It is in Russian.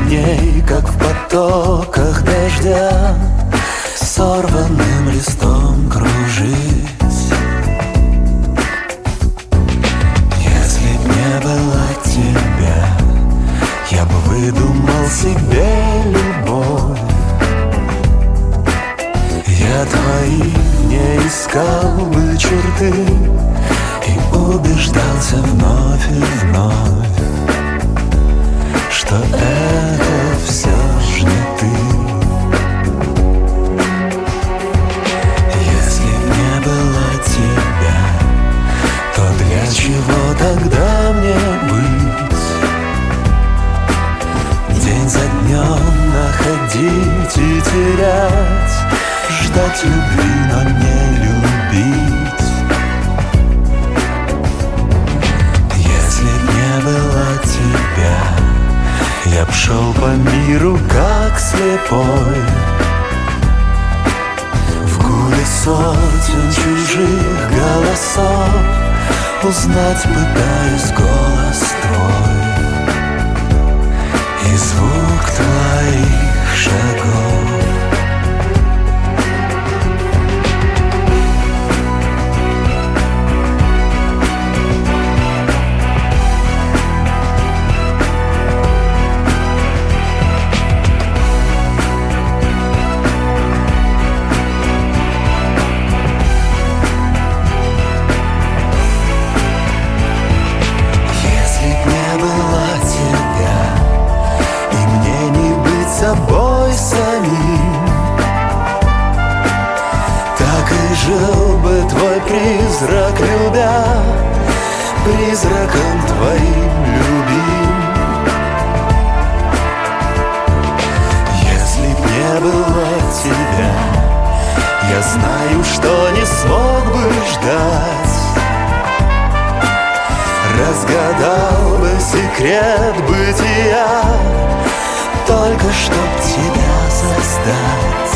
дней, как в потоках дождя, сорванным листом кружить. Если б не было тебя, я бы выдумал себе любовь. Я твои не искал бы черты и убеждался вновь и вновь, что это все ж не ты. Если б не было тебя, то для чего тогда мне быть? День за днем находить и терять, ждать любви, но не любить. Если б не было тебя, я б шел по миру как слепой, в гуле сотен чужих голосов узнать пытаюсь голос твой и звук твоих шагов. Собой самим, так и жил бы твой призрак, любя, призраком твоим любим. Если б не было тебя, я знаю, что не смог бы ждать, разгадал бы секрет бытия, только чтоб тебя создать.